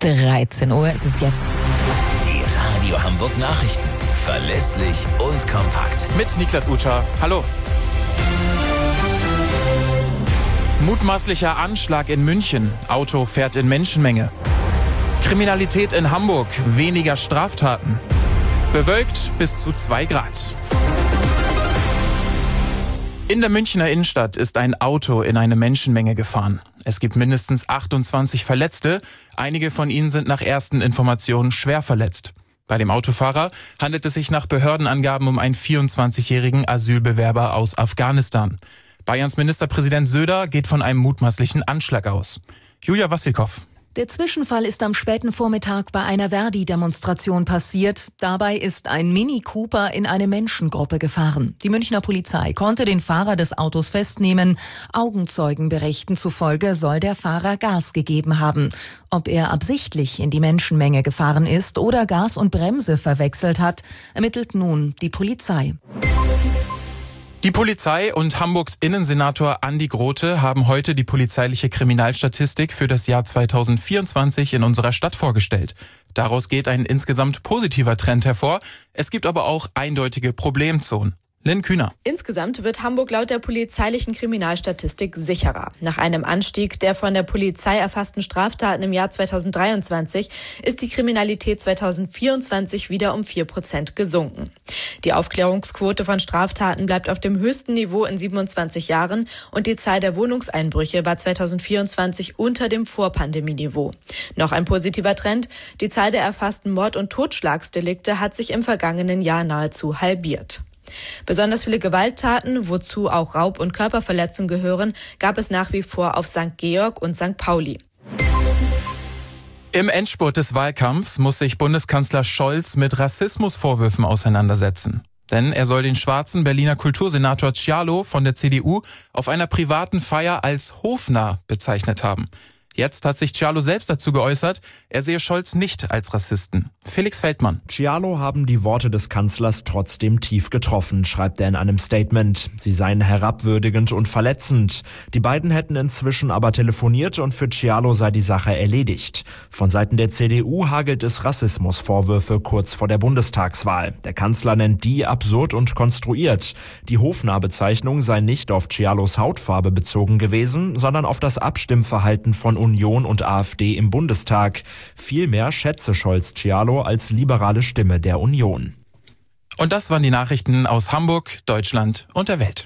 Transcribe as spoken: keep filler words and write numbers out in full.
dreizehn Uhr ist es jetzt. Die Radio Hamburg Nachrichten. Verlässlich und kompakt. Mit Niklas Ucha. Hallo. Mutmaßlicher Anschlag in München. Auto fährt in Menschenmenge. Kriminalität in Hamburg. Weniger Straftaten. Bewölkt bis zu zwei Grad. In der Münchner Innenstadt ist ein Auto in eine Menschenmenge gefahren. Es gibt mindestens achtundzwanzig Verletzte. Einige von ihnen sind nach ersten Informationen schwer verletzt. Bei dem Autofahrer handelt es sich nach Behördenangaben um einen vierundzwanzigjährigen Asylbewerber aus Afghanistan. Bayerns Ministerpräsident Söder geht von einem mutmaßlichen Anschlag aus. Julia Wassilkow. Der Zwischenfall ist am späten Vormittag bei einer Verdi-Demonstration passiert. Dabei ist ein Mini Cooper in eine Menschengruppe gefahren. Die Münchner Polizei konnte den Fahrer des Autos festnehmen. Augenzeugenberichten zufolge soll der Fahrer Gas gegeben haben. Ob er absichtlich in die Menschenmenge gefahren ist oder Gas und Bremse verwechselt hat, ermittelt nun die Polizei. Die Polizei und Hamburgs Innensenator Andi Grote haben heute die polizeiliche Kriminalstatistik für das Jahr zweitausendvierundzwanzig in unserer Stadt vorgestellt. Daraus geht ein insgesamt positiver Trend hervor. Es gibt aber auch eindeutige Problemzonen. Lynn Kühner. Insgesamt wird Hamburg laut der polizeilichen Kriminalstatistik sicherer. Nach einem Anstieg der von der Polizei erfassten Straftaten im Jahr zweitausenddreiundzwanzig ist die Kriminalität zweitausendvierundzwanzig wieder um vier Prozent gesunken. Die Aufklärungsquote von Straftaten bleibt auf dem höchsten Niveau in siebenundzwanzig Jahren und die Zahl der Wohnungseinbrüche war zweitausendvierundzwanzig unter dem Vorpandemieniveau. Noch ein positiver Trend: Die Zahl der erfassten Mord- und Totschlagsdelikte hat sich im vergangenen Jahr nahezu halbiert. Besonders viele Gewalttaten, wozu auch Raub- und Körperverletzungen gehören, gab es nach wie vor auf Sankt Georg und Sankt Pauli. Im Endspurt des Wahlkampfs muss sich Bundeskanzler Scholz mit Rassismusvorwürfen auseinandersetzen. Denn er soll den schwarzen Berliner Kultursenator Cialo von der C D U auf einer privaten Feier als hofnarr bezeichnet haben. Jetzt hat sich Cialo selbst dazu geäußert, er sehe Scholz nicht als Rassisten. Felix Feldmann. Cialo haben die Worte des Kanzlers trotzdem tief getroffen, schreibt er in einem Statement. Sie seien herabwürdigend und verletzend. Die beiden hätten inzwischen aber telefoniert und für Cialo sei die Sache erledigt. Von Seiten der C D U hagelt es Rassismusvorwürfe kurz vor der Bundestagswahl. Der Kanzler nennt die absurd und konstruiert. Die Hofnarr-Bezeichnung sei nicht auf Cialos Hautfarbe bezogen gewesen, sondern auf das Abstimmverhalten von Union und AfD im Bundestag. Vielmehr schätze Scholz Cialo als liberale Stimme der Union. Und das waren die Nachrichten aus Hamburg, Deutschland und der Welt.